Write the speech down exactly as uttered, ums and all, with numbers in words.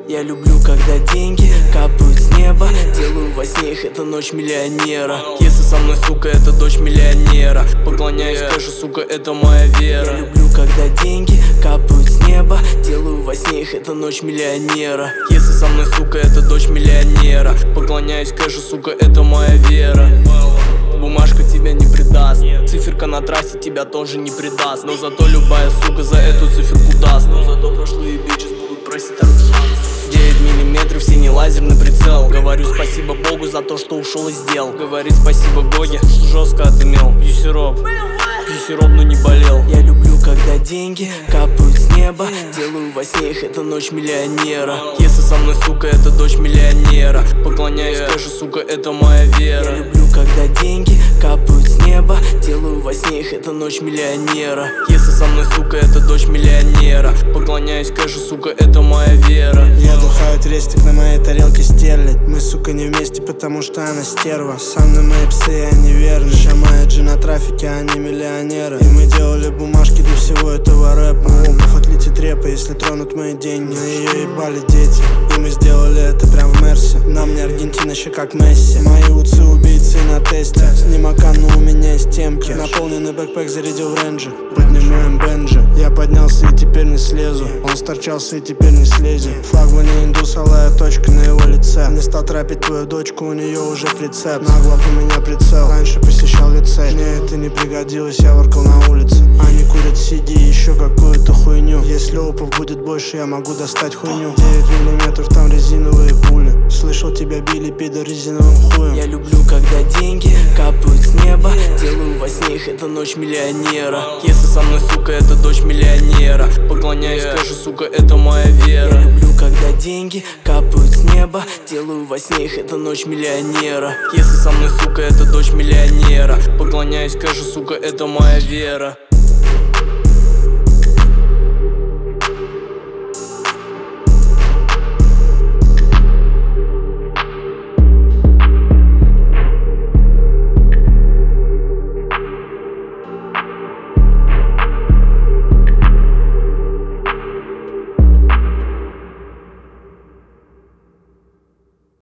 Я люблю, когда деньги капают с неба. Делаю во сне их, это ночь миллионера. Если со мной, сука, это дочь миллионера. Поклоняюсь кэшу, сука, это моя вера. Я люблю, когда деньги капают с неба. Делаю во сне их, это ночь миллионера. Если со мной, сука, это дочь миллионера. Поклоняюсь кэшу, сука, это моя вера. Бумажка тебя не предаст, циферка на трассе тебя тоже не предаст. Но зато любая сука за эту циферку даст. Но зато прошлые бичес будут просить от шанс. Девять миллиметров, синий лазерный прицел. Говорю спасибо Богу за то, что ушел из дел. Говорит спасибо Боге, что жестко отымел. Пью сироп, пью сироп, но не болел. Я люблю, когда деньги капают с неба. Делаю во сне их, это ночь миллионера. Если со мной, сука, это дочь миллионера. Поклоняюсь кэшу, сука, это моя вера. Я люблю, когда деньги капают с неба. Делаю во сне их, это ночь миллионера. Если со мной, сука, это дочь миллионера. Поклоняюсь кэшу, сука, это моя вера. Я бухаю крестик на моей тарелке стерлядь. Мы, сука, не вместе, потому что она стерва. Со мной мои псы, они верны. Ща моя джи на трафике, они миллионеры. И мы делали бумажки для всего этого рэпа. У опов отлетит репа, если тронут мои деньги. На ее ебали дети, и мы сделали это прям в Мерсе. На мне Аргентина еще как Месси. Мои уцы убийцы на тесте. Снимака, но у меня есть темки. Наполненный бэкпэк зарядил в рейнджи. Поднимаем бенджи. Я поднялся и теперь не слезу. Он сторчался и теперь не слезет. Флагмане индус, алая точка на его лице. Не стал трапить твою дочку, у нее уже прицеп. Нагло у меня прицел, раньше посещал лицей. Мне это не пригодилось, я воркал на улице. Они курят сиди и еще какую-то хуйню. Если опов будет больше, я могу достать хуйню. Девять миллиметров, там резиновые пули. Слышал, тебя били, пидор, резиновым хуем. Я люблю, когда деньги капают с неба. Делаю во сне их, это ночь миллионера. Если со мной, сука, это дочь миллионера. Поклоняюсь кэшу, сука, это моя вера. Я люблю, когда деньги капают с неба. Делаю во сне их, это ночь миллионера. Если со мной, сука, это дочь миллионера. Поклоняюсь кэшу, сука, это моя вера.